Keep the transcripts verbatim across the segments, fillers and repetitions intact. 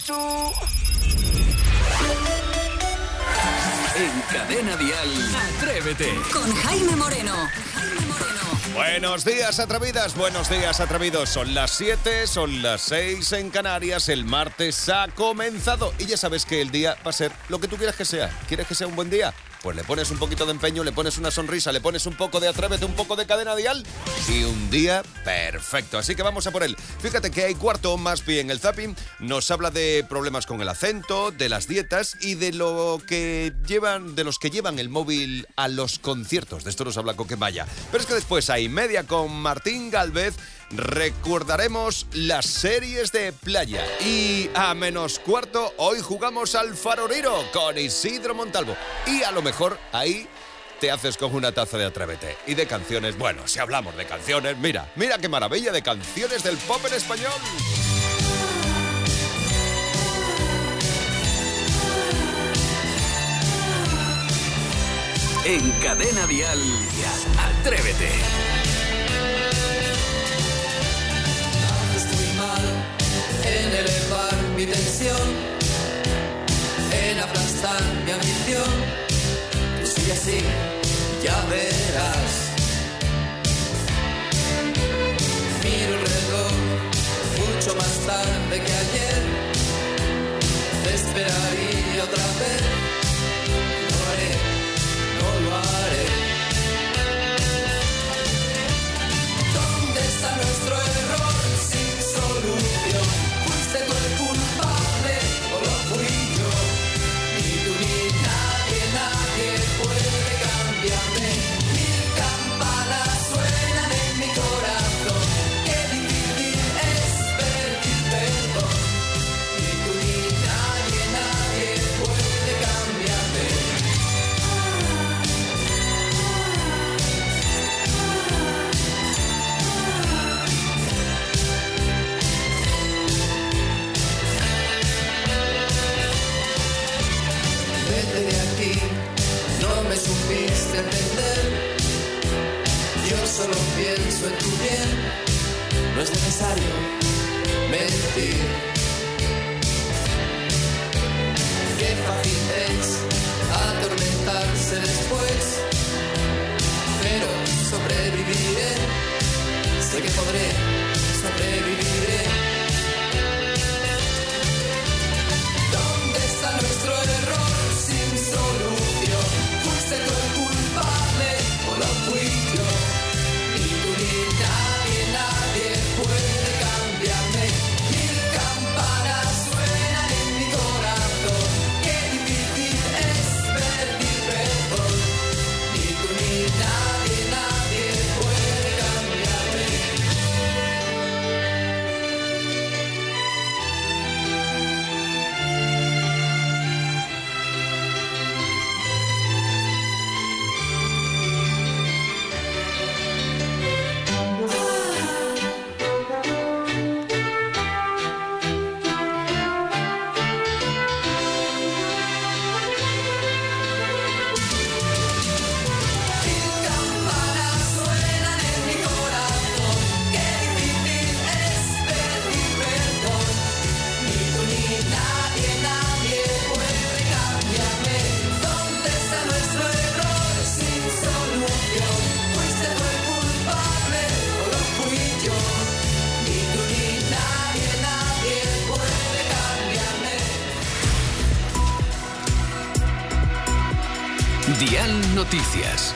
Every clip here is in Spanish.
tú. En Cadena Dial, Atrévete. Con Jaime Moreno. Jaime Moreno. Buenos días, atrevidas, buenos días, atrevidos. Son las siete, son las seis en Canarias. El martes ha comenzado y ya sabes que el día va a ser lo que tú quieras que sea. ¿Quieres que sea un buen día? Pues le pones un poquito de empeño, le pones una sonrisa, le pones un poco de Atrévete, un poco de Cadena Dial y un día perfecto. Así que vamos a por él. Fíjate que hay cuarto más bien. El zapping nos habla de problemas con el acento, de las dietas y de lo que llevan, de los que llevan el móvil a los conciertos. De esto nos habla Coque Maya. Pero es que después hay media con Martín Gálvez. Recordaremos las series de playa. Y a menos cuarto, hoy jugamos al Faroriro con Isidro Montalvo. Y a lo mejor ahí te haces con una taza de Atrévete. Y de canciones, bueno, si hablamos de canciones, mira, mira qué maravilla de canciones del pop en español. En Cadena Dial, Atrévete. En elevar mi tensión, en aplastar mi ambición. Tú sigue así, ya verás. Miro el reloj, mucho más tarde que ayer. Te esperaría otra vez. No lo haré, no lo haré. ¿Dónde está nuestro error sin solución? ¿Fuiste tú el culpable o lo fui yo? Ni tú ni nadie, nadie puede cambiarme. Mil campanas suenan en mi corazón. Qué difícil es pedir perdón. Ni tú ni nadie, nadie puede cambiarme. Vete de aquí, no me supiste entender. Yo solo pienso en tu bien. No es necesario mentir. Qué fácil es atormentarse después. Pero sobreviviré. Sé que podré, sobreviviré. ¿Dónde está nuestro error sin solución? ¿Fuiste tú el culpable o lo fui yo? Ni tú ni nadie, nadie puede cambiarme. Mil campanas suenan en mi corazón. Qué difícil es pedir perdón. Ni tú ni nadie, nadie puede cambiarme. Mil campanas suenan en mi corazón. Qué difícil es pedir perdón. Ni tú ni nadie, nadie puede cambiarme. ¿Dónde está nuestro error sin solución? ¿Fuiste tú el culpable o lo fui yo? Ni tú ni nadie, nadie puede cambiarme. Dial Noticias.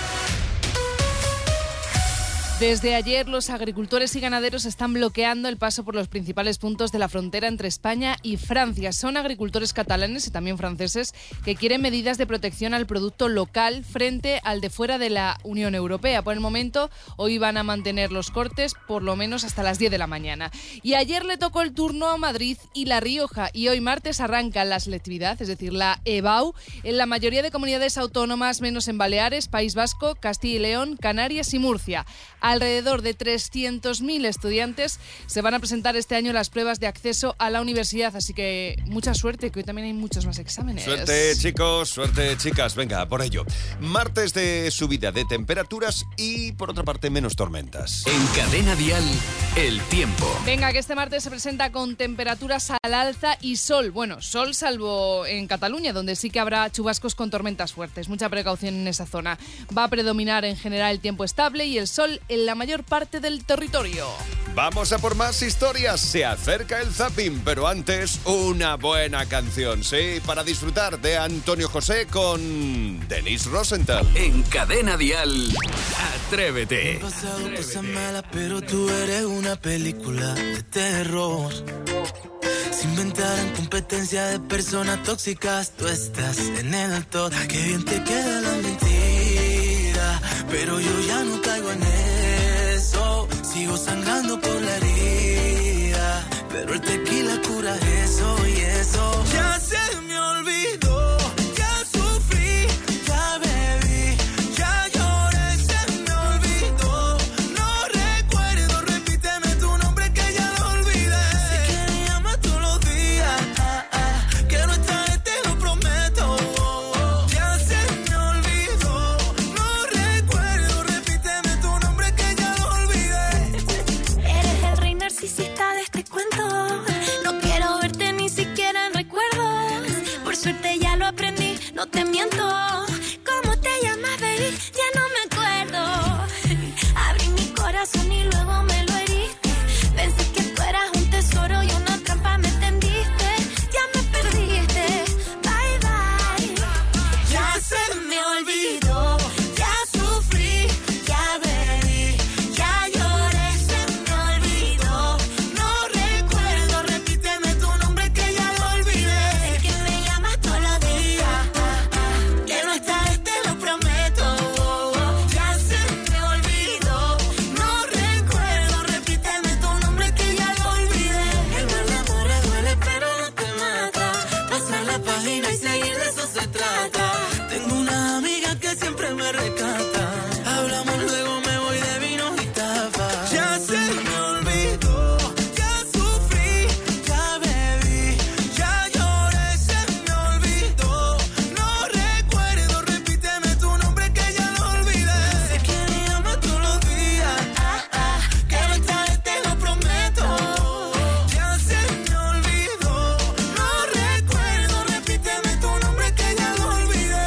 Desde ayer, los agricultores y ganaderos están bloqueando el paso por los principales puntos de la frontera entre España y Francia. Son agricultores catalanes y también franceses que quieren medidas de protección al producto local frente al de fuera de la Unión Europea. Por el momento, hoy van a mantener los cortes por lo menos hasta las diez de la mañana. Y ayer le tocó el turno a Madrid y La Rioja y hoy martes arranca la selectividad, es decir, la E B A U, en la mayoría de comunidades autónomas menos en Baleares, País Vasco, Castilla y León, Canarias y Murcia. Alrededor de trescientos mil estudiantes se van a presentar este año las pruebas de acceso a la universidad, así que mucha suerte, que hoy también hay muchos más exámenes. Suerte, chicos, suerte, chicas, venga, por ello. Martes de subida de temperaturas y, por otra parte, menos tormentas. En Cadena Dial, el tiempo. Venga, que este martes se presenta con temperaturas al alza y sol. Bueno, sol salvo en Cataluña, donde sí que habrá chubascos con tormentas fuertes. Mucha precaución en esa zona. Va a predominar en general el tiempo estable y el sol en la mayor parte del territorio. Vamos a por más historias. Se acerca el zapping, pero antes una buena canción, sí, para disfrutar de Antonio José con Denise Rosenthal. En Cadena Dial, Atrévete. He pasado cosas malas, pero tú eres una película de terror. Se inventaron competencia de personas tóxicas, tú estás en el top. Qué bien te queda la mentira, pero yo ya no caigo en eso. Sigo sangrando por la herida, pero el tequila cura eso y eso. Ya se me olvidó, ya sufrí, ya bebí, ya lloré, se me olvidó. No recuerdo, repíteme tu nombre que ya lo olvidé. Sé que me llamas todos los días, ah, ah, que no esta vez te lo prometo. Oh, oh. Ya se me olvidó, no recuerdo, repíteme tu nombre que ya lo olvidé. Eres el rey narcisista de este cuento. No quiero verte ni siquiera en recuerdos. Por suerte ya lo aprendí, no te miento. ¿Cómo te llamas, baby? Ya no me acuerdo. Abrí mi corazón y luego me lo heriste. Pensé que tú eras un tesoro y una trampa me tendiste. Ya me perdiste, bye bye. Ya se me olvidó, ya sufrí, ya bebí, ya lloré, se me olvidó. No recuerdo, repíteme tu nombre que ya lo olvidé. Sé que me llamas todos los días, ah, ah, que no esta vez te lo prometo. Ya se me olvidó, no recuerdo, repíteme tu nombre que ya lo olvidé. El mal amor duele pero no te mata. Pasar la página y seguir de eso se trata. Tengo una amiga que siempre me rescata. Hablamos luego, me voy de vino y tapas. Ya se me olvidó, ya sufrí, ya bebí, ya lloré, se me olvidó. No recuerdo, repíteme tu nombre que ya lo olvidé. Sé que me llamas todos los días, ah, ah, que no esta vez te lo prometo. Ya se me olvidó, no recuerdo, repíteme tu nombre que ya lo olvidé.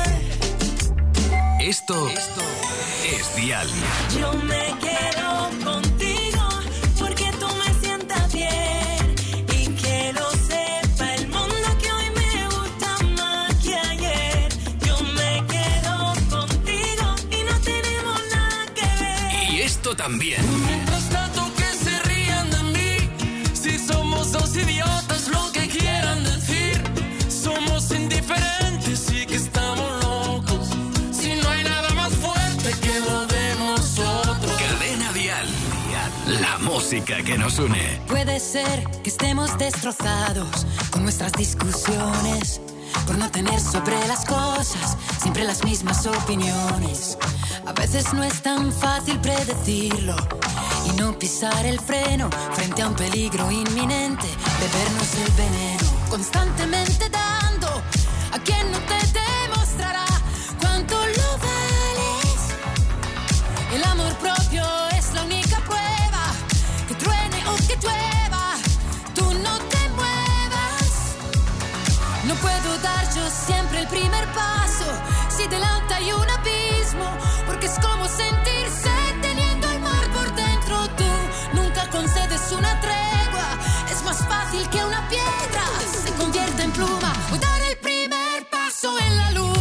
Esto, esto es Dial. Yo me quedo contigo porque tú me sientas bien y que lo sepa el mundo que hoy me gusta más que ayer. Yo me quedo contigo y no tenemos nada que ver. Y esto también. Mientras tanto que se rían de mí, si somos dos idiotas lo que quieran decir, somos indiferentes y que estamos locos, si no hay nada más fuerte que lo de nosotros. Cadena Dial, la música que nos une. Puede ser que estemos destrozados con nuestras discusiones, por no tener sobre las cosas siempre las mismas opiniones. A veces no es tan fácil predecirlo y no pisar el freno frente a un peligro inminente, bebernos el veneno, constantemente dando a quien no te demostrará cuánto lo vales. El amor propio es la única prueba, que truene o que llueva, tú no te muevas. No puedo dar yo siempre el primer paso si delante hay un abismo, porque es como sentirse teniendo el mar por dentro. Tú nunca concedes una tregua, es más fácil que una piedra se convierta en pluma o dar el primer paso en la luna.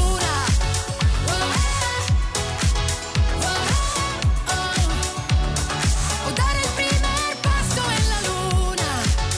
O dar el primer paso en la luna.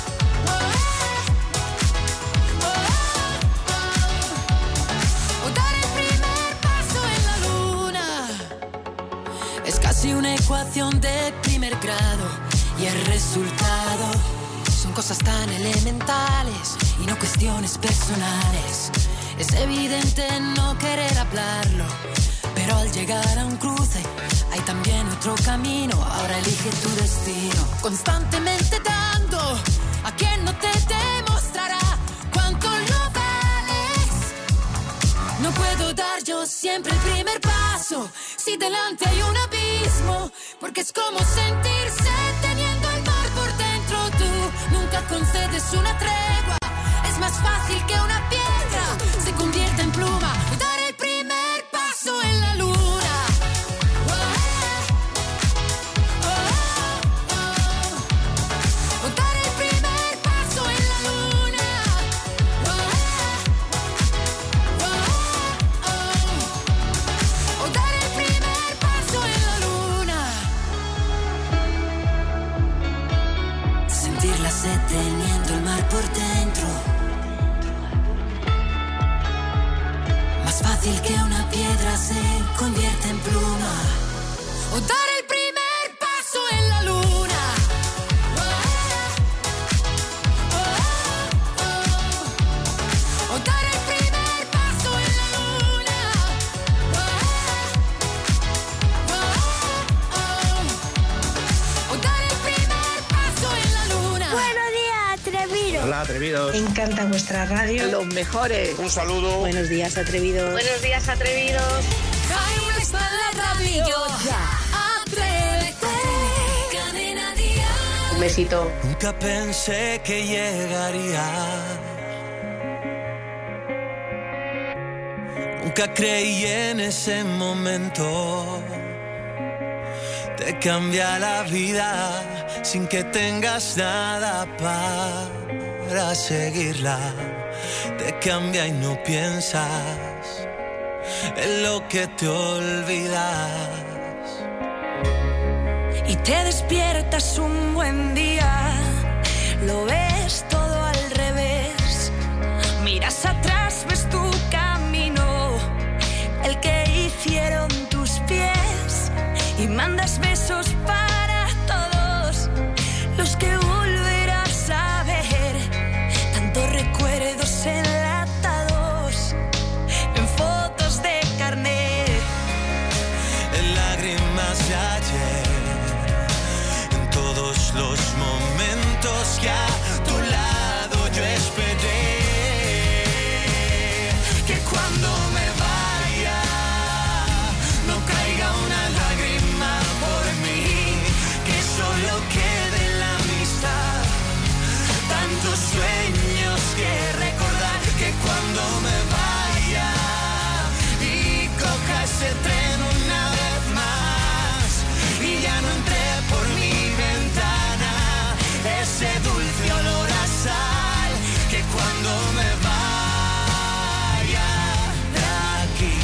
O dar el primer paso en la luna. Es casi una ecuación de primer grado y el resultado son cosas tan elementales y no cuestiones personales. Es evidente no querer hablarlo, pero Pero al llegar a un cruce hay también otro camino. Ahora elige tu destino. Constantemente dando a quien no te demostrará cuánto lo vales. No puedo dar yo siempre el primer paso si delante hay un abismo, porque es como sentirse teniendo el mar por dentro. Tú nunca concedes una tregua. Es más fácil que una piedra se convierta en pluma. Dar el primer paso en la luna. Teniendo el mar por dentro, más fácil que una piedra se convierta en pluma, o dar el primer paso en la luna. O dar el primer paso en la luna. O dar el primer paso en la luna. Buenos días, atrevidos. Hola, atrevidos. Me encanta vuestra radio. Los mejores. Un saludo. Buenos días, atrevidos. Buenos días, atrevidos. Ahí está la maravillosa. Atrévete. Cadena Dial. Un besito. Nunca pensé que llegaría. Nunca creí en ese momento. Te cambia la vida sin que tengas nada para seguirla. Te cambia y no piensas en lo que te olvidas. Y te despiertas un buen día, lo ves todo al revés. Miras atrás, ves tu camino, el que hicieron tus pies, y mandas besos para todos los que volverás a ver. Tantos recuerdos enlatados en fotos de carnet, en lágrimas de ayer, en todos los momentos que a tu lado yo esperé. Que cuando me vaya no caiga una lágrima por mí, que solo quede la amistad, tantos sueños que recordar. Que cuando me vaya y coja ese tren una vez más y ya no entré por mi ventana ese dulce olor a sal. Que cuando me vaya de aquí,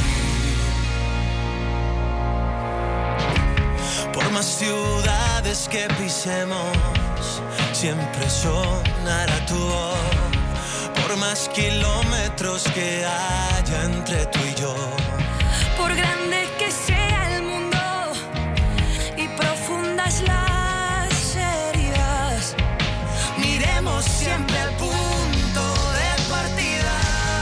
por más ciudades que pisemos, siempre sonará tu voz. Por más kilómetros que haya entre tú y yo, por grande que sea el mundo y profundas las heridas, miremos siempre al punto de partida.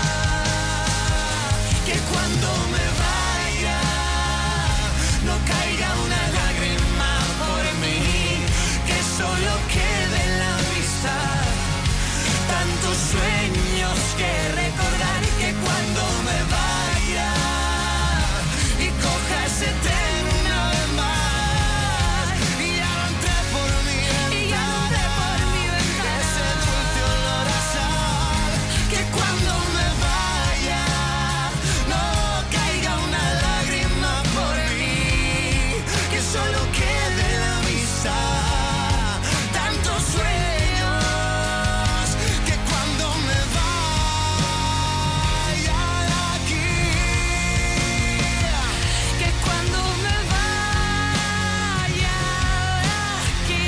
Que cuando me vaya no caiga una lágrima por mí, que solo quede la amistad, tantos sueños que recordar. Que cuando me vaya y coja ese tren una vez más y ya no entré por mi ventana, ese dulce olor a sal. Que cuando me vaya no caiga una lágrima por mí, que solo quede la amistad, tantos sueños. Que cuando me vaya de aquí, que cuando me vaya de aquí,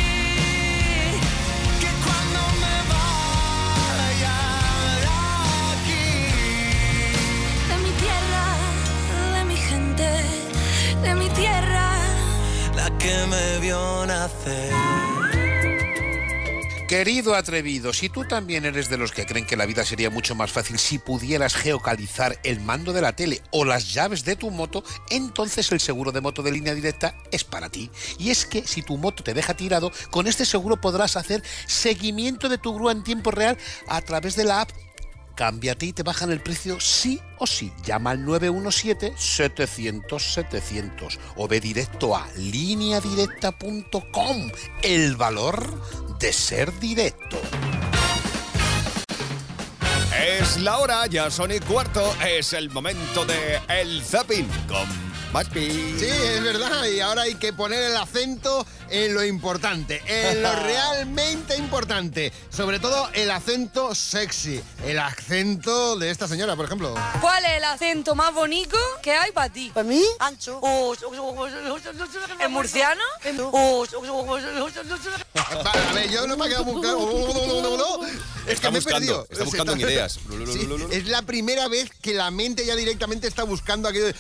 que cuando me vaya de aquí. de mi tierra, de mi gente, de mi tierra. La que me vio nacer. Querido atrevido, si tú también eres de los que creen que la vida sería mucho más fácil si pudieras geocalizar el mando de la tele o las llaves de tu moto, entonces el seguro de moto de Línea Directa es para ti. Y es que si tu moto te deja tirado, con este seguro podrás hacer seguimiento de tu grúa en tiempo real a través de la app. Cámbiate y te bajan el precio sí o sí. Llama al nueve uno siete, setecientos, setecientos o ve directo a línea directa punto com. El valor de ser directo. Es la hora, ya son y cuarto. Es el momento de El Zapping con Maspi. Sí, es verdad, y ahora hay que poner el acento en lo importante, en lo realmente importante, sobre todo el acento sexy, el acento de esta señora, por ejemplo. ¿Cuál es el acento más bonito que hay para ti? ¿Para mí? Ancho. ¿El murciano? Vale, a ver, yo no me ha quedado muy claro. Es Está que me he buscando, perdido. está buscando en ideas. Sí, es la primera vez que la mente ya directamente está buscando aquello de...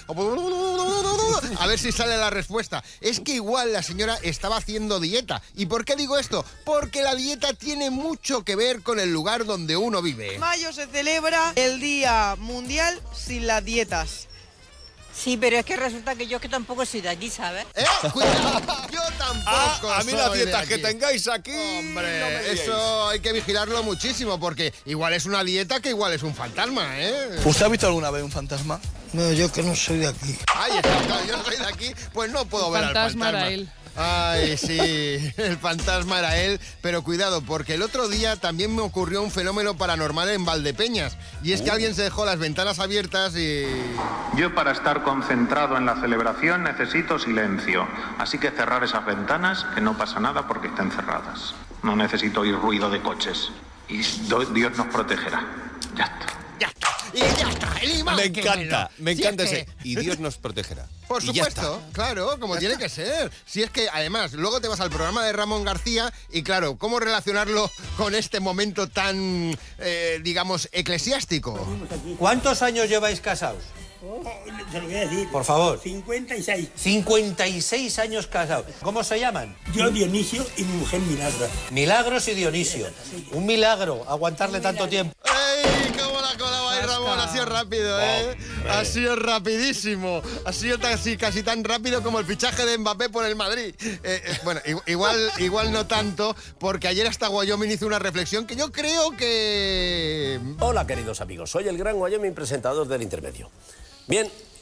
A ver si sale la respuesta. Es que igual la señora estaba haciendo dieta. ¿Y por qué digo esto? Porque la dieta tiene mucho que ver con el lugar donde uno vive. En mayo se celebra el Día Mundial sin las dietas. Sí, pero es que resulta que yo es que tampoco soy de aquí, ¿sabes? ¿Eh? Cuidado, yo tampoco Ah, a mí soy las de dietas aquí. que tengáis aquí... Hombre, no me digáis. eso hay que vigilarlo muchísimo, porque igual es una dieta que igual es un fantasma, ¿eh? ¿Usted ha visto alguna vez un fantasma? No, yo que no soy de aquí. Ay, está, claro, yo no soy de aquí, pues no puedo El ver fantasma al fantasma. era él. Ay, sí, el fantasma era él, pero cuidado, porque el otro día también me ocurrió un fenómeno paranormal en Valdepeñas, y es que Uh. alguien se dejó las ventanas abiertas y... Yo para estar concentrado en la celebración necesito silencio, así que cerrar esas ventanas, que no pasa nada porque estén cerradas. No necesito oír ruido de coches y do- Dios nos protegerá. Ya está. Ya está, y ya está, el imán Me que encanta, lo- me Si encanta es que- ese. Y Dios nos protegerá. Por Y ya supuesto, está. claro, como Ya tiene está. que ser. Si es que, además, luego te vas al programa de Ramón García y, claro, ¿cómo relacionarlo con este momento tan, eh, digamos, eclesiástico? ¿Cuántos años lleváis casados? Se lo voy a decir. Por favor. cincuenta y seis. cincuenta y seis años casados. ¿Cómo se llaman? Yo, Dionisio, y mi mujer, Milagro. Milagros y Dionisio. Un milagro, aguantarle tanto tiempo. ¡Ey! ¿Cómo la colaba ahí, Ramón? Ha sido rápido, ¿eh? Ha sido rapidísimo. Ha sido casi, casi tan rápido como el fichaje de Mbappé por el Madrid. Eh, eh, bueno, i- igual, igual no tanto, porque ayer hasta Wyoming hizo una reflexión que yo creo que... Hola, queridos amigos. Soy el gran Wyoming, presentador del Intermedio. Bien,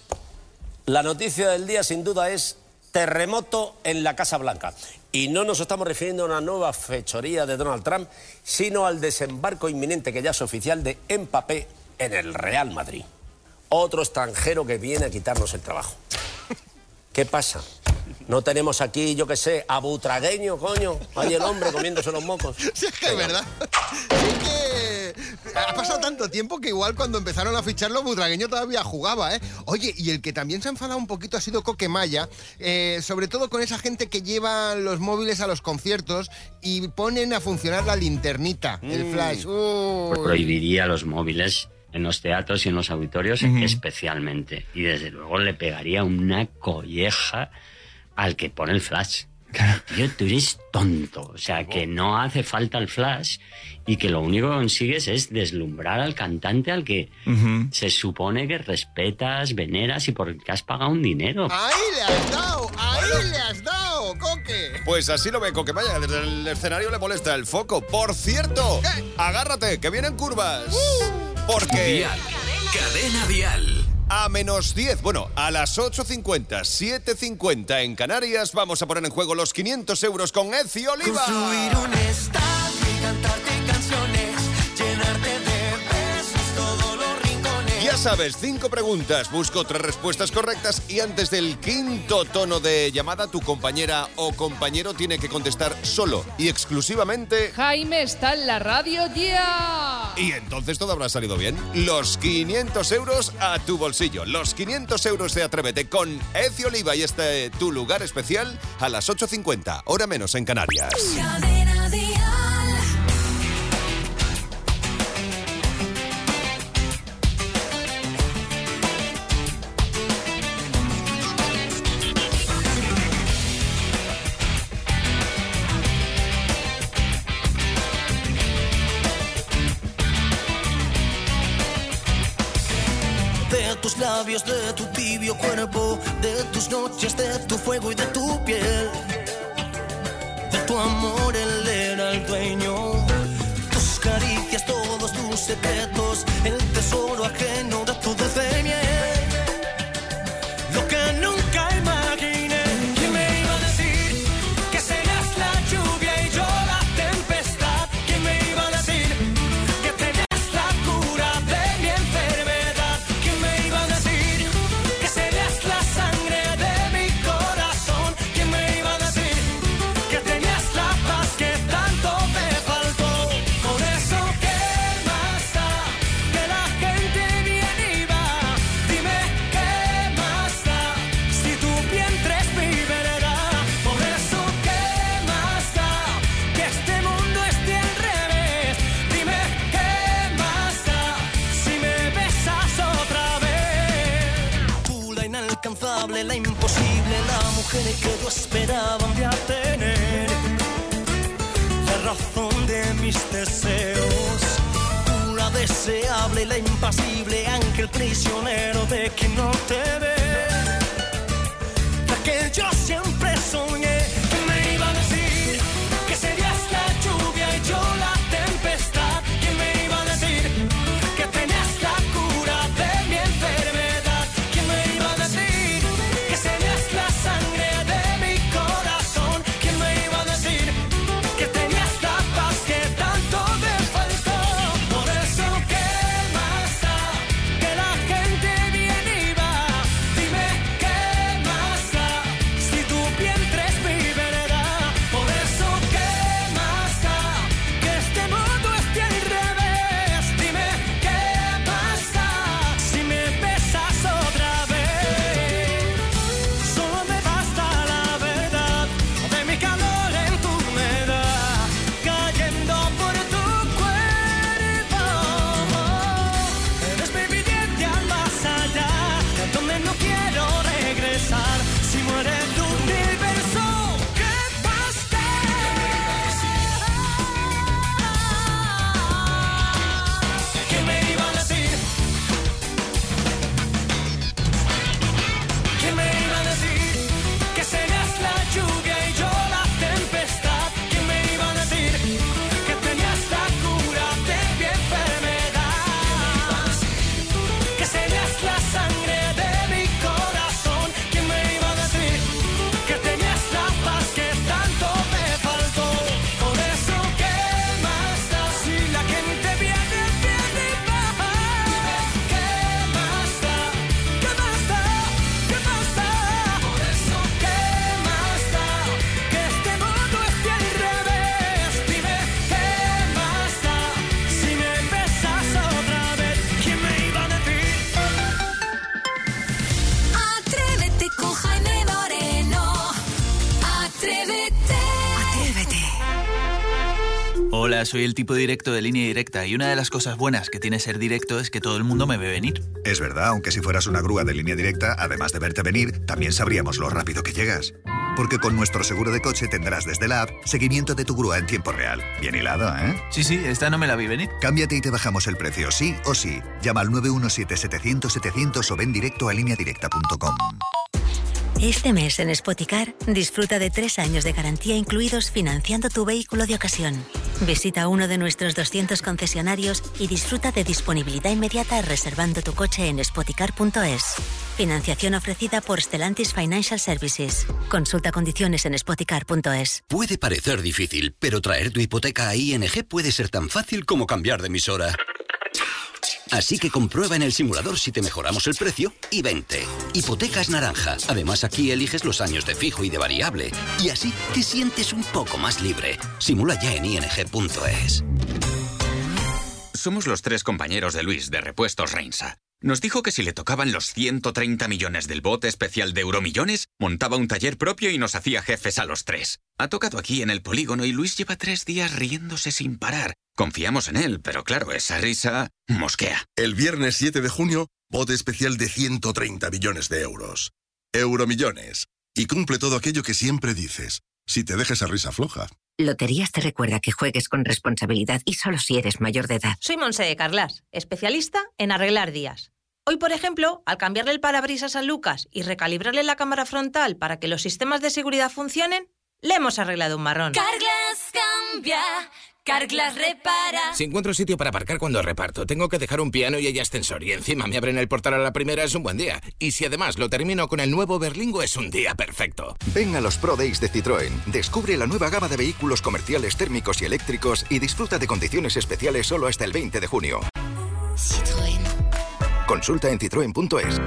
la noticia del día sin duda es terremoto en la Casa Blanca. Y no nos estamos refiriendo a una nueva fechoría de Donald Trump, sino al desembarco inminente, que ya es oficial, de Mbappé en el Real Madrid. Otro extranjero que viene a quitarnos el trabajo. ¿Qué pasa? ¿No tenemos aquí, yo qué sé, a Butragueño, coño? Ahí el hombre comiéndose los mocos. Sí, es que es verdad. Sí, es que ha pasado tanto tiempo que igual cuando empezaron a ficharlo, Butragueño todavía jugaba, ¿eh? Oye, y el que también se ha enfadado un poquito ha sido Coquemaya, eh, sobre todo con esa gente que lleva los móviles a los conciertos y ponen a funcionar la linternita, el Mm. flash. Uy. Pues prohibiría los móviles en los teatros y en los auditorios especialmente. Y desde luego le pegaría una colleja al que pone el flash. Tío, tú eres tonto. O sea, que no hace falta el flash y que lo único que consigues es deslumbrar al cantante al que se supone que respetas, veneras y por el que has pagado un dinero. ¡Ahí le has dado! ¡Ahí le has dado, Coque! Pues así lo ve Coquemaya, desde el escenario le molesta el foco. Por cierto, agárrate, que vienen curvas. Porque... Dial. Cadena Dial. A menos diez, bueno, a las ocho cincuenta, siete cincuenta en Canarias, vamos a poner en juego los quinientos euros con Ezi Oliva. Construir un estadio y cantarte canciones, llenarte de besos todos los rincones. Ya sabes, cinco preguntas, busco tres respuestas correctas y antes del quinto tono de llamada, tu compañera o compañero tiene que contestar solo y exclusivamente... Jaime está en la radio ya. Y entonces todo habrá salido bien. Los quinientos euros a tu bolsillo. Los quinientos euros de Atrévete con Ezi Oliva y este tu lugar especial a las ocho cincuenta, hora menos en Canarias. Cadena Dial. tus labios, de tu tibio cuerpo, de tus noches, de tu fuego y de tu piel. De tu amor él era el dueño, tus caricias, todos tus secretos, el tesoro ajeno de tu dulce miel. Lo que nunca imaginé, ¿quién me iba a decir que serías la lluvia y yo la tempestad? ¿Quién me iba a decir que tenías la cura de mi enfermedad? ¿Quién me iba a decir que serías la sangre de mi corazón? ¿Quién me iba a decir que tenías la paz que tanto me faltó? Por eso, ¿qué más da que la gente viene y va? Dime, ¿qué más da si tu vientre es mi verdad? Por eso, ¿qué más da que este mundo esté al revés? Dime, ¿qué más da si me besas otra vez? Tú, la inalcanzable, la imposible, la mujer que yo esperaba un día tener, la razón de mis deseos. Tú, la deseable, la impasible, ángel prisionero de quien no te ve, la que yo siempre soñé. ¿Quién me iba a decir que serías la lluvia y yo la tempestad? ¿Quién me iba a decir que tenías la cura de mi enfermedad? ¿Quién me iba a decir que serías la sangre de mi corazón? ¿Quién me iba a decir que tenías la paz que tanto me faltó? Por eso, ¿qué más da que la gente viene y va? Dime, ¿qué más da si tu vientre es mi verdad? Por eso, ¿qué más da que este mundo esté al revés? Dime, ¿qué más da si me besas otra vez? Solo me basta la verdad de mi calor en tu humedad, cayendo por tu cuerpo. Eres mi viviente al más allá, donde no quiero regresar. Si muere el universo, ¿qué basta? ¿Quién me iba a decir? ¿Quién me iba a decir que serías la lluvia y yo la tempestad? ¿Quién me iba a decir que tenías la cura de mi enfermedad? Que serías la sangre de mi corazón. ¿Quién me iba a decir que tenías la paz que tanto me faltó? Por eso, ¿qué más da si la gente viene, viene y va? ¿Qué más da? ¿Qué más da? ¿Qué más da? Por eso, ¿qué más da que este mundo esté al revés? Dime, ¿qué más da si me besas otra vez? ¿Quién me iba a decir? Atrévete con Jaime Moreno. Atrévete. Atrévete. Hola, soy el tipo directo de Línea Directa y una de las cosas buenas que tiene ser directo es que todo el mundo me ve venir. Es verdad, aunque si fueras una grúa de Línea Directa, además de verte venir, también sabríamos lo rápido que llegas. Porque con nuestro seguro de coche tendrás desde la app seguimiento de tu grúa en tiempo real. Bien hilado, ¿eh? Sí, sí, esta no me la vi venir. Cámbiate y te bajamos el precio, sí o sí. Llama al nueve uno siete, setecientos, setecientos o ven directo a línea directa punto com. Este mes en Spoticar disfruta de tres años de garantía incluidos financiando tu vehículo de ocasión. Visita uno de nuestros doscientos concesionarios y disfruta de disponibilidad inmediata reservando tu coche en spoticar punto es. Financiación ofrecida por Stellantis Financial Services. Consulta condiciones en spoticar punto es. Puede parecer difícil, pero traer tu hipoteca a I N G puede ser tan fácil como cambiar de emisora. Así que comprueba en el simulador si te mejoramos el precio y vente. Hipotecas Naranja. Además, aquí eliges los años de fijo y de variable. Y así te sientes un poco más libre. Simula ya en I N G punto es. Somos los tres compañeros de Luis, de Repuestos Reinsa. Nos dijo que si le tocaban los ciento treinta millones del bote especial de Euromillones, montaba un taller propio y nos hacía jefes a los tres. Ha tocado aquí en el polígono y Luis lleva tres días riéndose sin parar. Confiamos en él, pero claro, esa risa mosquea. El viernes siete de junio, bote especial de ciento treinta millones de euros. Euromillones. Y cumple todo aquello que siempre dices. Si te dejas esa risa floja. Loterías te recuerda que juegues con responsabilidad y solo si eres mayor de edad. Soy Montse de Carlas, especialista en arreglar días. Hoy, por ejemplo, al cambiarle el parabrisas a Lucas y recalibrarle la cámara frontal para que los sistemas de seguridad funcionen, le hemos arreglado un marrón. Carglass cambia, Carglass repara. Si encuentro sitio para aparcar cuando reparto, tengo que dejar un piano y hay ascensor y encima me abren el portal a la primera, es un buen día. Y si además lo termino con el nuevo Berlingo, es un día perfecto. Ven a los Pro Days de Citroën. Descubre la nueva gama de vehículos comerciales térmicos y eléctricos y disfruta de condiciones especiales solo hasta el veinte de junio. Citroën. Consulta en citroen punto es.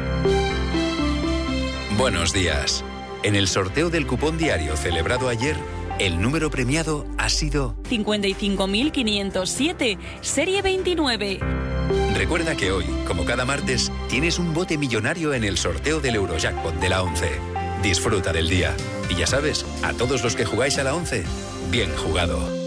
Buenos días. En el sorteo del cupón diario celebrado ayer, el número premiado ha sido cincuenta y cinco mil quinientos siete, serie veintinueve. Recuerda que hoy, como cada martes, tienes un bote millonario en el sorteo del Eurojackpot de la once. Disfruta del día. Y ya sabes, a todos los que jugáis a la once, bien jugado.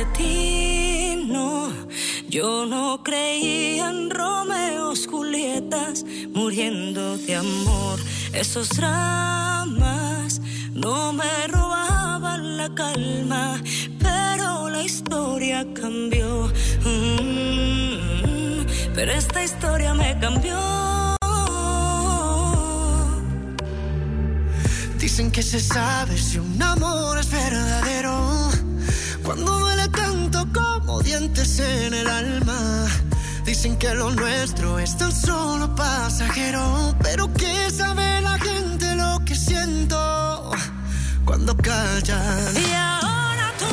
destino. Yo no creía en Romeos, Julietas, muriendo de amor. Esos dramas no me robaban la calma, pero la historia cambió. Mm, pero esta historia me cambió. Dicen que se sabe si un amor es verdadero cuando duele tanto como dientes en el alma. Dicen que lo nuestro es tan solo pasajero, pero ¿qué sabe la gente lo que siento cuando callan? Y ahora tú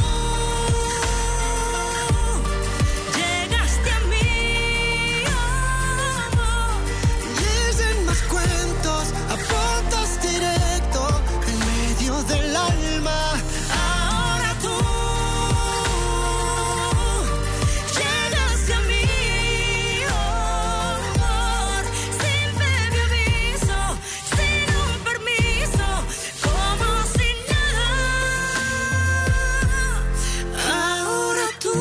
llegaste a mí, oh, dicen más cuentos, apuntas directo en medio del alma. ahora tú llegaste a mí, oh, amor, sin previo aviso, sin un permiso, como si nada. Ahora tú.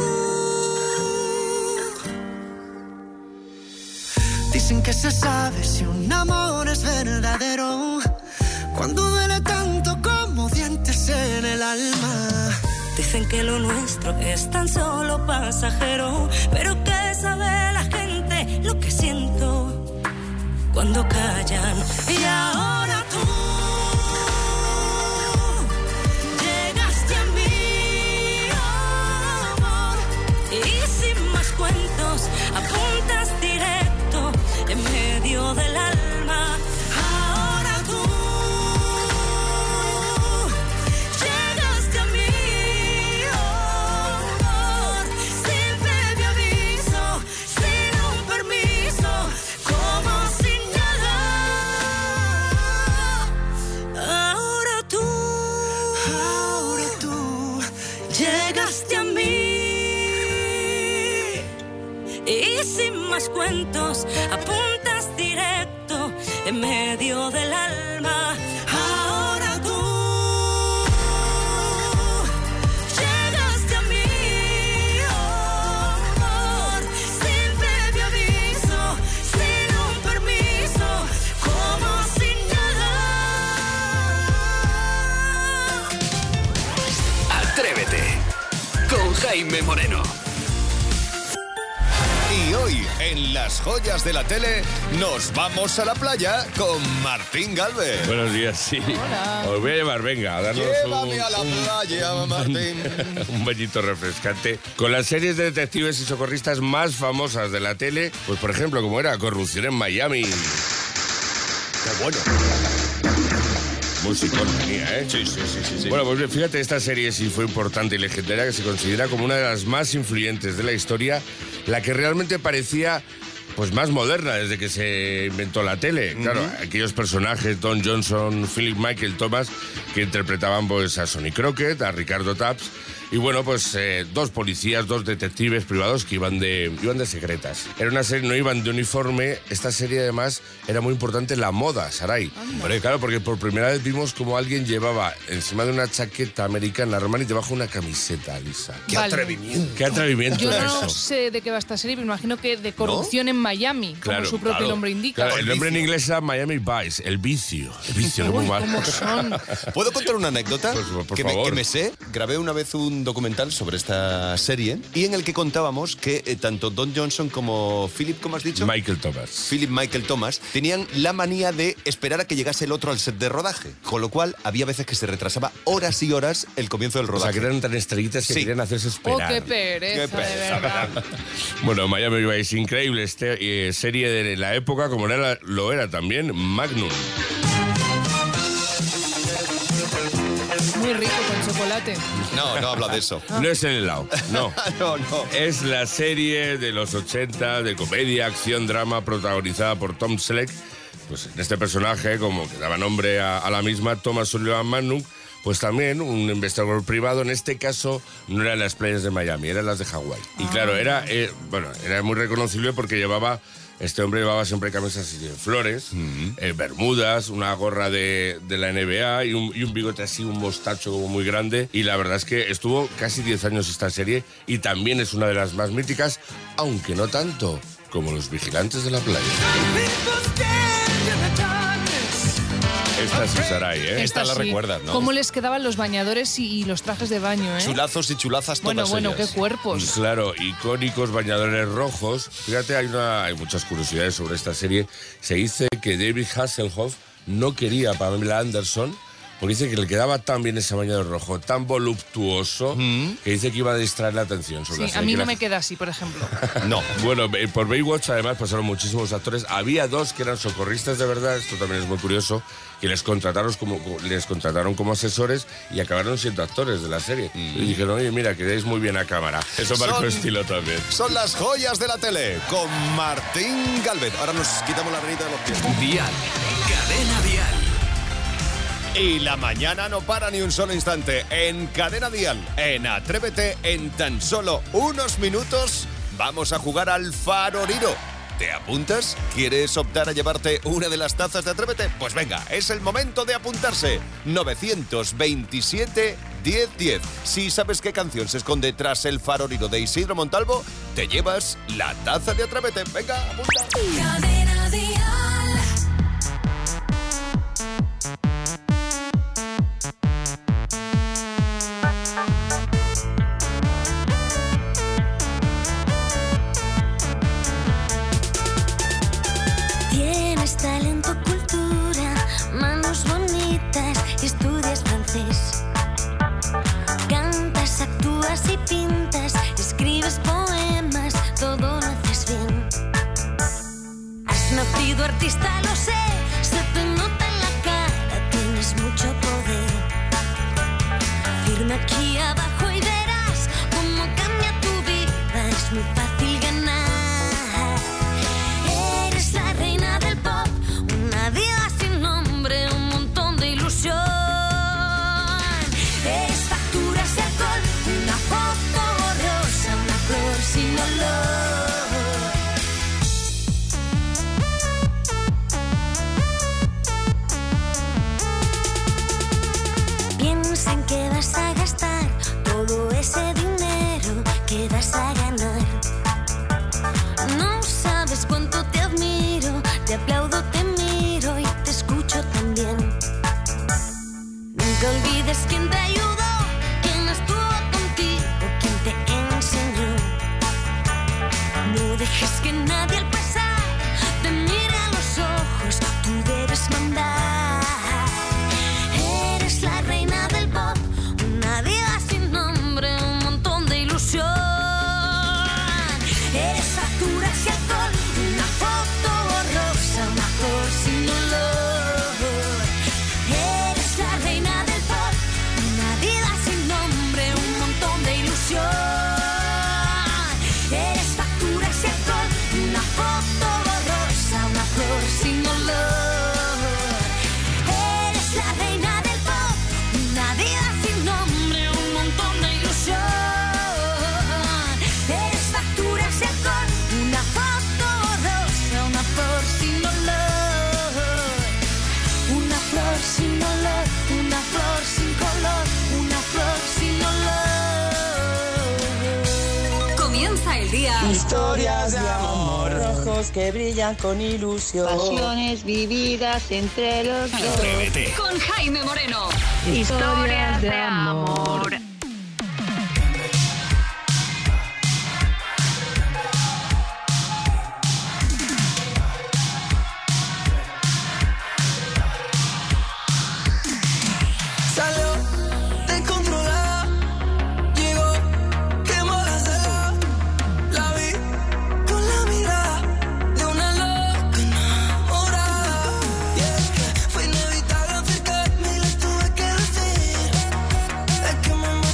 Dicen que se sabe si un amor es verdadero cuando duele tanto como dientes en el alma. Dicen que lo nuestro es tan solo pasajero, pero ¿qué sabe la gente lo que siento cuando callan? Y ahora tú llegaste a mí, oh, amor, y sin más cuentos apuntas directo en medio del alma. Ahora tú llegaste a mí, oh, amor, sin previo aviso, sin un permiso, como si nada. Ahora tú, ahora tú llegaste a mí, y sin más cuentos apuntas directo en medio del alma. Ahora tú llegaste a mí, oh, amor, sin previo aviso, sin un permiso, como si nada. Atrévete con Jaime Moreno. Y hoy, en las joyas de la tele, nos vamos a la playa con Martín Galvez. Buenos días, sí. Hola. Os voy a llevar, venga, a darnos Llévame un, a la un- playa, Martín. un bañito refrescante con las series de detectives y socorristas más famosas de la tele. Pues, por ejemplo, como era Corrupción en Miami. Qué bueno. Musicón tenía, ¿eh? Sí, sí, sí, sí, sí. Bueno, pues bien, fíjate, esta serie sí fue importante y legendaria, que se considera como una de las más influyentes de la historia, la que realmente parecía pues más moderna desde que se inventó la tele. Claro, Ujú. aquellos personajes, Don Johnson, Philip Michael Thomas, que interpretaban pues a Sonny Crockett, a Ricardo Tubbs, y bueno, pues eh, dos policías, dos detectives privados que iban de, iban de secretas. Era una serie, no iban de uniforme. Esta serie además era muy importante la moda, Saray. Hombre, claro, porque por primera vez vimos como alguien llevaba encima de una chaqueta americana Armani debajo una camiseta lisa. ¡Qué Vale. atrevimiento! ¡Qué atrevimiento Yo era no eso! sé de qué va esta serie, pero imagino que de corrupción en Miami, como su propio claro. nombre indica. Claro, el nombre en inglés era Miami Vice, el vicio. El vicio, Uy, muy mal. ¿cómo son? ¿Puedo contar una anécdota? Pues, por que, me, favor. que me sé. Grabé una vez un documental sobre esta serie y en el que contábamos que eh, tanto Don Johnson como Philip, ¿cómo has dicho? Michael Thomas. Philip Michael Thomas tenían la manía de esperar a que llegase el otro al set de rodaje, con lo cual había veces que se retrasaba horas y horas el comienzo del O rodaje. sea, que eran tan estrellitas que Sí. querían hacerse Oh, esperar. qué pereza, Qué pereza. de verdad. Bueno, Miami Vice, increíble este, eh, serie de la época, como era la- lo era también Magnum. Muy rico con chocolate. No, no habla de eso. No es el helado, no. no, no. Es la serie de los ochenta de comedia, acción, drama, protagonizada por Tom Selleck. Pues en este personaje, como que daba nombre a, a la misma, Thomas Sullivan Magnum, pues también un investigador privado. En este caso no eran las playas de Miami, eran las de Hawái. Y claro, era, eh, bueno, era muy reconocible porque llevaba Este hombre llevaba siempre camisas así de flores, mm. eh, bermudas, una gorra de, de la N B A y un, y un bigote así, un mostacho como muy grande. Y la verdad es que estuvo casi diez años esta serie y también es una de las más míticas, aunque no tanto como Los Vigilantes de la Playa. Esta sí, Saray, ¿eh? Esta, Esta la sí. recuerdas, ¿no? ¿Cómo les quedaban los bañadores y, y los trajes de baño, eh? Chulazos y chulazas todas Bueno, bueno, ellas. qué cuerpos. Claro, icónicos bañadores rojos. Fíjate, hay, una, hay muchas curiosidades sobre esta serie. Se dice que David Hasselhoff no quería a Pamela Anderson porque dice que le quedaba tan bien ese bañador rojo, tan voluptuoso, mm. que dice que iba a distraer la atención. Sobre sí, la serie. A mí que no la... me queda así, por ejemplo. No. Bueno, por Baywatch además pasaron muchísimos actores. Había dos que eran socorristas de verdad, esto también es muy curioso, que les contrataron como, les contrataron como asesores y acabaron siendo actores de la serie. Mm. Y dijeron, oye, mira, quedáis muy bien a cámara. Eso marcó estilo también. Son las joyas de la tele con Martín Galvez. Ahora nos quitamos la venita de los pies. Dial. Cadena Dial. Y la mañana no para ni un solo instante. En Cadena Dial, en Atrévete, en tan solo unos minutos, vamos a jugar al Faroriro. ¿Te apuntas? ¿Quieres optar a llevarte una de las tazas de Atrévete? Pues venga, es el momento de apuntarse. novecientos veintisiete, diez diez. Si sabes qué canción se esconde tras el Faroriro de Isidro Montalvo, te llevas la taza de Atrévete. Venga, apunta. Cadena Dial. Talento, cultura, manos bonitas y estudias francés. Cantas, actúas y pintas, escribes poemas, todo lo haces bien. Has nacido artista, lo sé, se te nota en la cara, tienes mucho poder. Firma aquí abajo y verás cómo cambia tu vida, es muy fácil ganar. Eres la reina del pop, una diva sin nombre, un montón de ilusión. Eres facturas de alcohol, una foto borrosa, una flor sin olor. Piensa en que vas a gastar todo ese dinero que vas a ganar. No sabes cuánto te admiro, te aplaudo, te miro y te escucho también. Nunca olvides quién te ayudó, quién estuvo contigo, quién te enseñó. No dejes que nadie al pasar te mire a los ojos, tú debes mandar. Eres la reina del pop, una diva sin nombre, un montón de ilusión. Eres facturas y alcohol, una foto borrosa, una flor sin olor. Eres la reina del pop, una vida sin nombre, un montón de ilusión. Eres facturas y alcohol, una foto borrosa, una flor sin olor. Eres la reina del pop, una vida sin nombre, un montón de ilusión. Eres facturas y alcohol, una foto borrosa, una flor sin olor. Una flor sin olor, una flor sin color, una flor sin olor. Comienza el día. Historias de amor, rojos que brillan con ilusión. Pasiones vividas entre los dos. Atrévete. Con Jaime Moreno. Historias de amor. Salió descontrolada, llegó, quemó la sala. La vi con la mirada de una loca enamorada. Y es que fue inevitable acercarme y le tuve que decir: es que me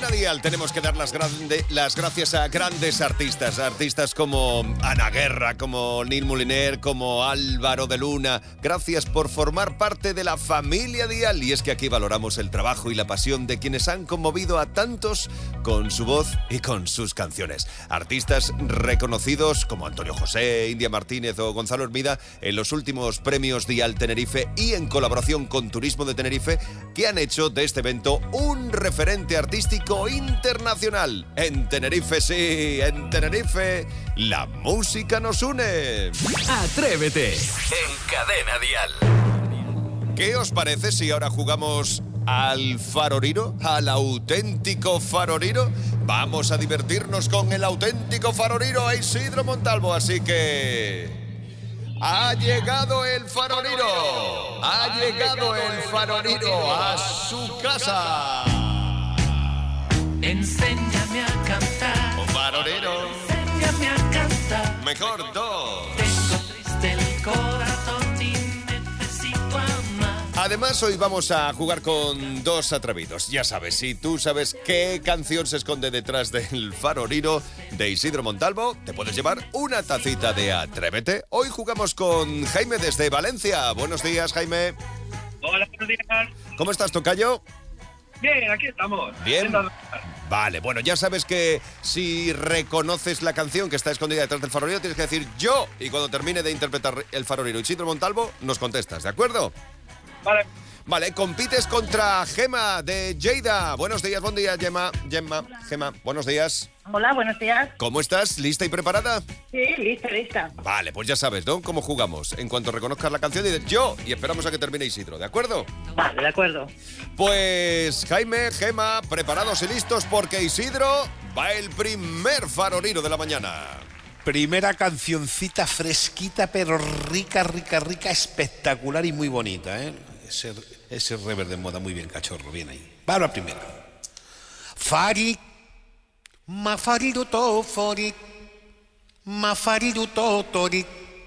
Cadena Dial tenemos que dar las, grande, las gracias a grandes artistas, artistas como Ana Guerra, como Neil Moliner, como Álvaro de Luna. Gracias por formar parte de la familia Dial. Y es que aquí valoramos el trabajo y la pasión de quienes han conmovido a tantos con su voz y con sus canciones. Artistas reconocidos como Antonio José, India Martínez o Gonzalo Hermida en los últimos premios Dial Tenerife y en colaboración con Turismo de Tenerife, que han hecho de este evento un referente artístico internacional. En Tenerife, sí, en Tenerife, la música nos une. Atrévete en Cadena Dial. ¿Qué os parece si ahora jugamos al faroriro, al auténtico faroriro? Vamos a divertirnos con el auténtico faroriro a Isidro Montalvo, así que... ¡ha llegado el faroriro! ¡Ha llegado el faroriro a su casa! Enséñame a cantar. Un faroriro. Enséñame a cantar. Mejor dos. Tengo triste el corazón y necesito amar. Además, hoy vamos a jugar con dos atrevidos. Ya sabes, si tú sabes qué canción se esconde detrás del faroriro de Isidro Montalvo, te puedes llevar una tacita de Atrévete. Hoy jugamos con Jaime desde Valencia. Buenos días, Jaime. Hola, buenos días. ¿Cómo estás, tocayo? Bien, aquí estamos. Bien. Vale, bueno, ya sabes que si reconoces la canción que está escondida detrás del faroriro, tienes que decir yo, y cuando termine de interpretar el faroriro Isidro Montalvo, nos contestas, ¿de acuerdo? Vale. Vale, compites contra Gema de Lleida. Buenos días, buen día, Gemma. Gemma, Gema, buenos días. Hola, buenos días. ¿Cómo estás? ¿Lista y preparada? Sí, lista, lista. Vale, pues ya sabes, ¿no? ¿Cómo jugamos? En cuanto reconozcas la canción, dices yo y esperamos a que termine Isidro, ¿de acuerdo? Vale, de acuerdo. Pues Jaime, Gema, preparados y listos porque Isidro va el primer faroriro de la mañana. Primera cancioncita fresquita, pero rica, rica, rica, espectacular y muy bonita, ¿eh? Ese, ese rever de moda, muy bien, cachorro, bien ahí. Va la primera. Fari, ma farido to fori, ma farido to tori,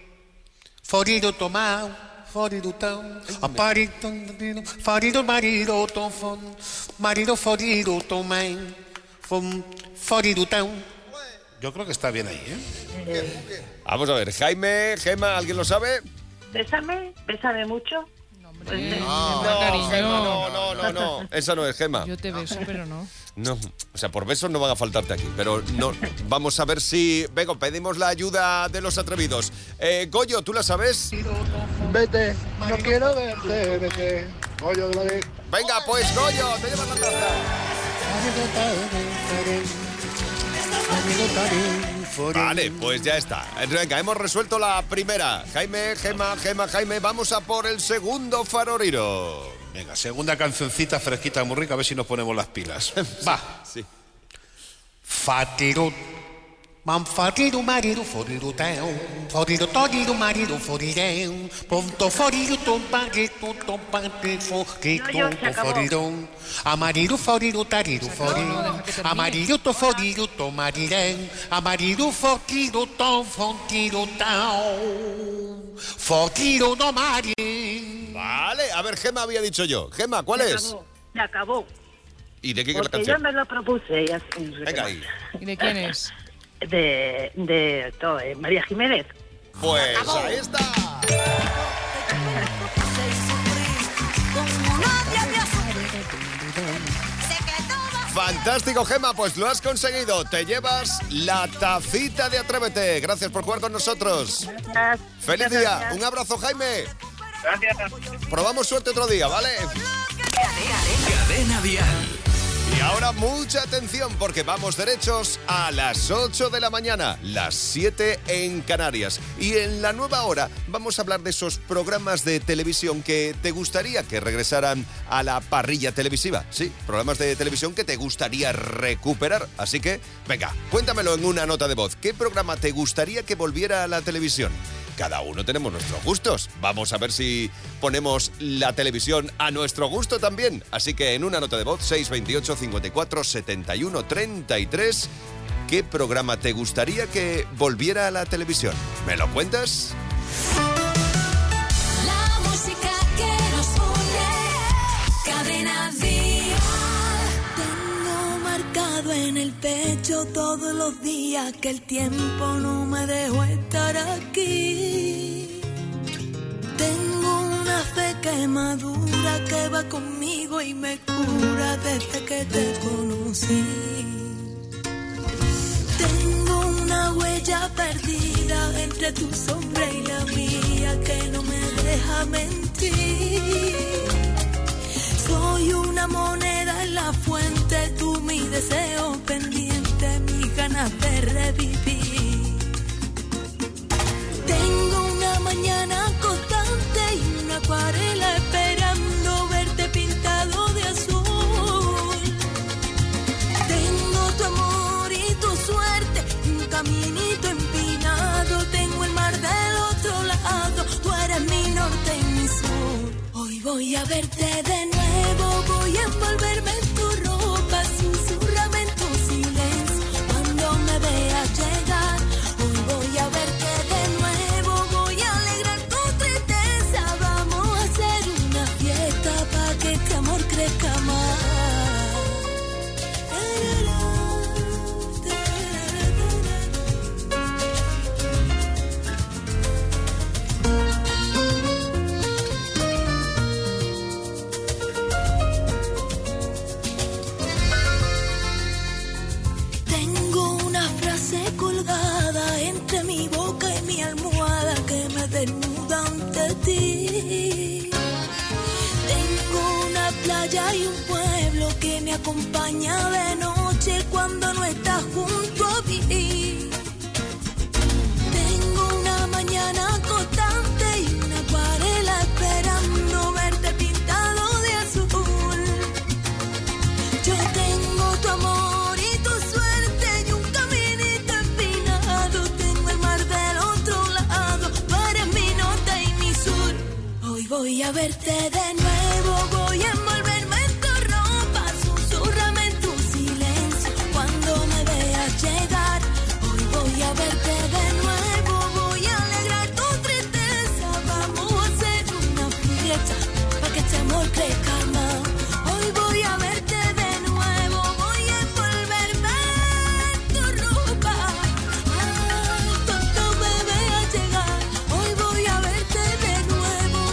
forido to ma, forido to, aparido, farido marido to fon, marido forido to man, fon, forido to. Yo creo que está bien ahí, ¿eh? eh Vamos a ver, Jaime, Gema, ¿alguien lo sabe? Bésame, bésame mucho. Pues, eh, No, no, cariño. Gema, no, no, no, no. Esa no es Gema. Yo te beso, pero no. No, o sea, por besos no van a faltarte aquí, pero no. Vamos a ver si... Venga, pedimos la ayuda de los atrevidos. Eh, Goyo, ¿tú la sabes? Vete, no quiero verte, vete. Goyo, vale. Venga, pues Goyo, te llevas la taza. Vale, pues ya está. Venga, hemos resuelto la primera. Jaime, Gema, Gema, Jaime, vamos a por el segundo faroriro. Venga, segunda cancioncita fresquita, muy rica, a ver si nos ponemos las pilas. Va. Sí. Fatiru, man fatiru marido foriru teo, foriru toriru marido forireu, ponto foriru to marido to pante foriru foriru, amariru foriru tariru foriru, amariru to foriru to marireu, amariru foriru to foriru tao, foriru no mari. Vale, a ver, Gema había dicho yo. Gema, ¿cuál se es? acabó, se acabó. ¿Y de quién es la Porque canción? yo me lo propuse. Ya, Venga ahí. ¿Y de quién es? De, de todo, eh, María Jiménez. Pues ahí está. Fantástico, Gema, pues lo has conseguido. Te llevas la tacita de Atrévete. Gracias por jugar con nosotros. Gracias. ¡Feliz Muchas día! gracias. Un abrazo, Jaime. Gracias. Probamos suerte otro día, ¿vale? Cadena Dial. Y ahora mucha atención porque vamos derechos a las ocho de la mañana, las siete en Canarias. Y en la nueva hora vamos a hablar de esos programas de televisión que te gustaría que regresaran a la parrilla televisiva. Sí, programas de televisión que te gustaría recuperar. Así que, venga, cuéntamelo en una nota de voz. ¿Qué programa te gustaría que volviera a la televisión? Cada uno tenemos nuestros gustos. Vamos a ver si ponemos la televisión a nuestro gusto también. Así que en una nota de voz, seis veintiocho, cincuenta y cuatro, setenta y uno, treinta y tres, ¿qué programa te gustaría que volviera a la televisión? ¿Me lo cuentas? La música que nos une, Cadena Dial. Tengo marcado pecho todos los días que el tiempo no me dejó estar aquí. Tengo una fe que madura, que va conmigo y me cura desde que te conocí. Tengo una huella perdida entre tu sombra y la mía que no me deja mentir. Soy una moneda en la fuente, tú mi deseo pendiente, mis ganas de revivir. Tengo una mañana constante y una acuarela esperando verte pintado de azul. Tengo tu amor y tu suerte, un caminito empinado. Tengo el mar del otro lado, tú eres mi norte y mi sur. Hoy voy a verte de nuevo, voy a envolverme en tu ropa, susurrame en tu silencio cuando me veas llegar. Hoy voy a verte de nuevo, voy a alegrar tu tristeza. Vamos a hacer una fiesta para que este amor crezca más. Colgada entre mi boca y mi almohada que me desnuda ante ti. Tengo una playa y un pueblo que me acompaña de noche cuando no estás junto a mí. Tengo una mañana constante y una acuarela esperando verte pintado de azul. Yo tengo tu amor. Voy a verte de nuevo, voy a envolverme en tu ropa, susurrame en tu silencio cuando me veas llegar. Hoy voy a verte de nuevo, voy a alegrar tu tristeza. Vamos a hacer una fiesta para que este amor crezca más. Hoy voy a verte de nuevo, voy a envolverme en tu ropa. Ay, cuando me veas llegar. Hoy voy a verte de nuevo.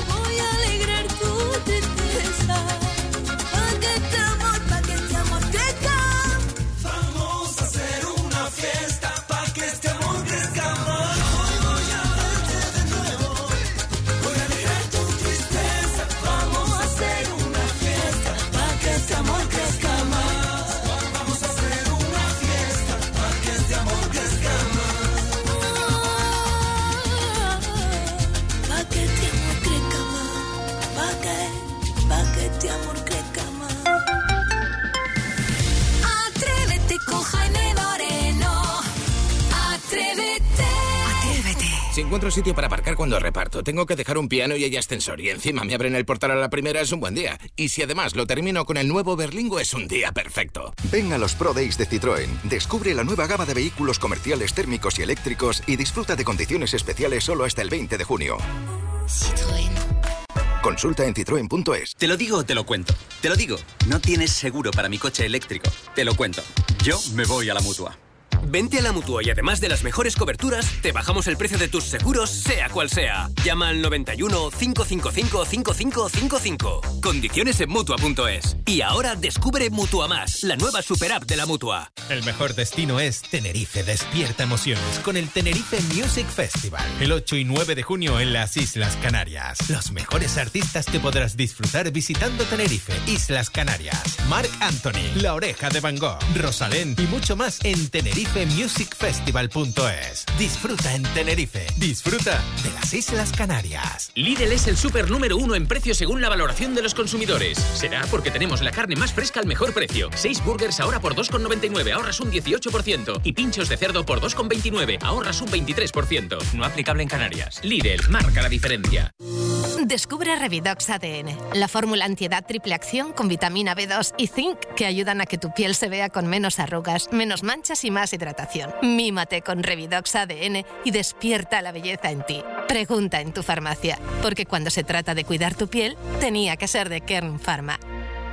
Si encuentro sitio para aparcar cuando reparto, tengo que dejar un piano y hay ascensor y encima me abren el portal a la primera, es un buen día. Y si además lo termino con el nuevo Berlingo, es un día perfecto. Ven a los Pro Days de Citroën. Descubre la nueva gama de vehículos comerciales térmicos y eléctricos y disfruta de condiciones especiales solo hasta el veinte de junio. Citroën. Consulta en citroen punto es. Te lo digo o te lo cuento. Te lo digo. No tienes seguro para mi coche eléctrico. Te lo cuento. Yo me voy a la Mutua. Vente a la Mutua y además de las mejores coberturas, te bajamos el precio de tus seguros, sea cual sea. Llama al noventa y uno, cinco cinco cinco, cinco cinco cinco cinco. Condiciones en Mutua punto es. Y ahora descubre Mutua Más, la nueva super app de la Mutua. El mejor destino es Tenerife. Despierta emociones con el Tenerife Music Festival. El ocho y nueve de junio en las Islas Canarias. Los mejores artistas que podrás disfrutar visitando Tenerife, Islas Canarias. Marc Anthony, La Oreja de Van Gogh, Rosalén y mucho más en Tenerife music festival punto es. Disfruta en Tenerife. Disfruta de las Islas Canarias. Lidl es el súper número uno en precio según la valoración de los consumidores. Será porque tenemos la carne más fresca al mejor precio. Seis burgers ahora por dos con noventa y nueve, ahorras un dieciocho por ciento. Y pinchos de cerdo por dos con veintinueve, ahorras un veintitrés por ciento. No aplicable en Canarias. Lidl, marca la diferencia. Descubre Revidox A D N, la fórmula antiedad triple acción con vitamina B dos y zinc que ayudan a que tu piel se vea con menos arrugas, menos manchas y más hidratación. Mímate con Revidox A D N y despierta la belleza en ti. Pregunta en tu farmacia, porque cuando se trata de cuidar tu piel, tenía que ser de Kern Pharma.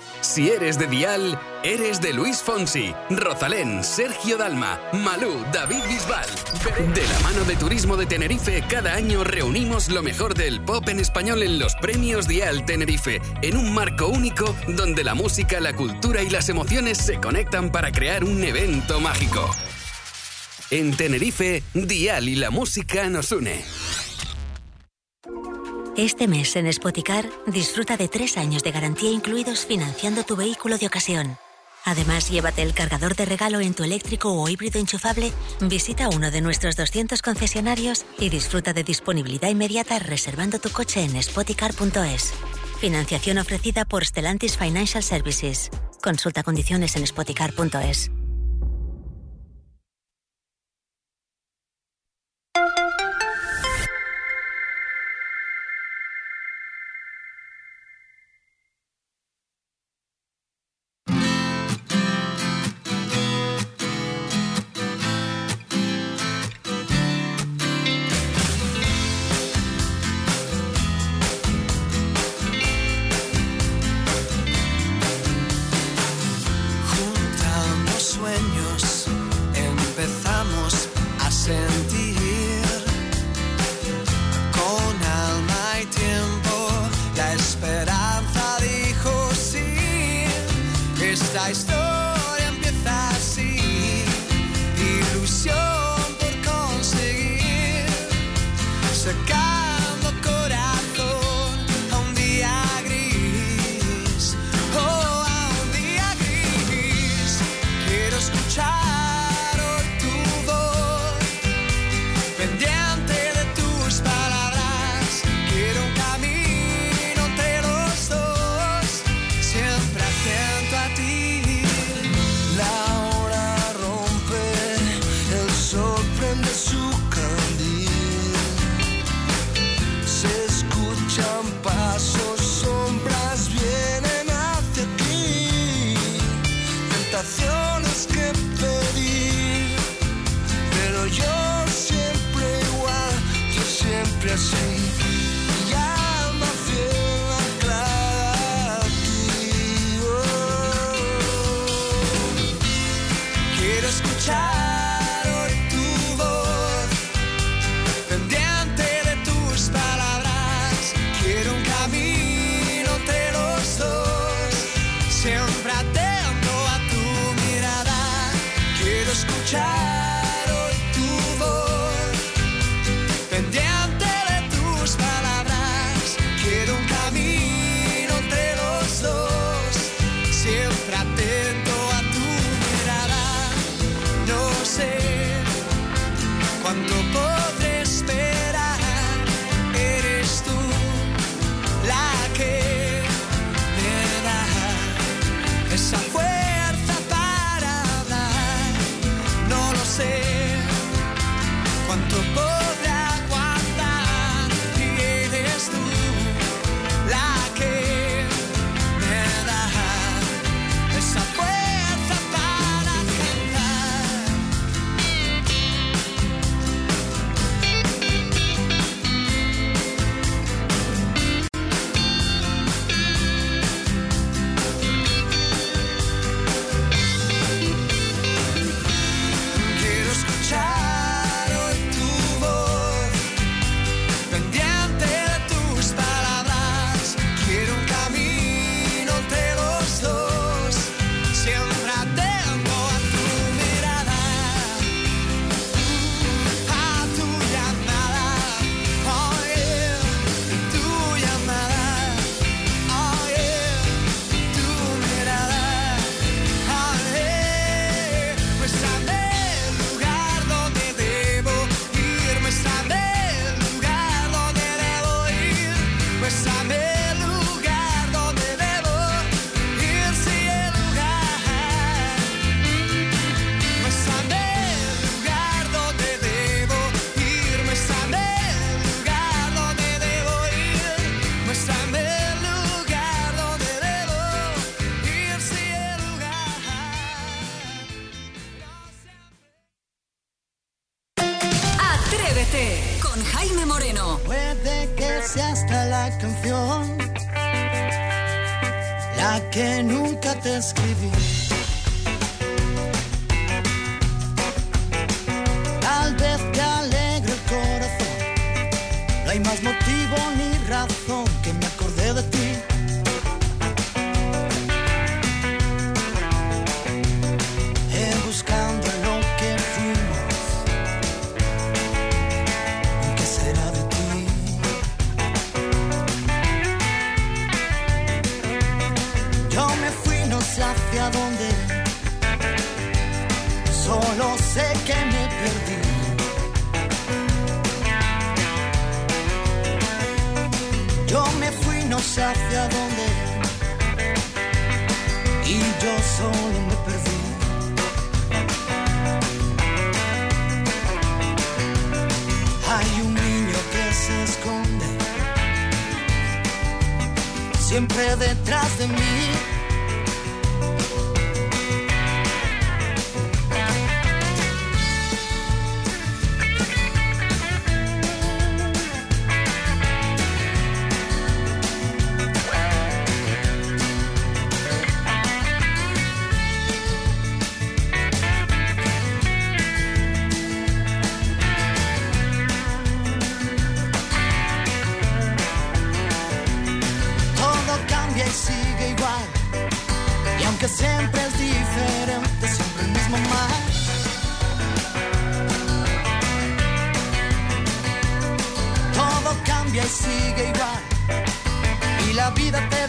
Si eres de Dial, eres de Luis Fonsi, Rosalén, Sergio Dalma, Malú, David Bisbal. De la mano de Turismo de Tenerife, cada año reunimos lo mejor del pop en español en los premios Dial Tenerife, en un marco único donde la música, la cultura y las emociones se conectan para crear un evento mágico. En Tenerife, Dial y la música nos une. Este mes en Spoticar disfruta de tres años de garantía incluidos financiando tu vehículo de ocasión. Además, llévate el cargador de regalo en tu eléctrico o híbrido enchufable, visita uno de nuestros doscientos concesionarios y disfruta de disponibilidad inmediata reservando tu coche en spoticar punto es. Financiación ofrecida por Stellantis Financial Services. Consulta condiciones en spoticar punto es. Con Jaime Moreno. Puede que sea hasta la canción la que nunca te escribí. Tal vez te alegre el corazón, no hay más motivo ni razón que me acordé de ti. En buscando lo que fuimos, ¿qué será de ti? Yo me fui, no sé hacia dónde, solo sé que me perdí. Yo me fui, no sé hacia dónde, y yo solo me perdí. Hay un niño que se esconde siempre detrás de mí. Que siempre es diferente, siempre el mismo mal. Todo cambia y sigue igual, y la vida te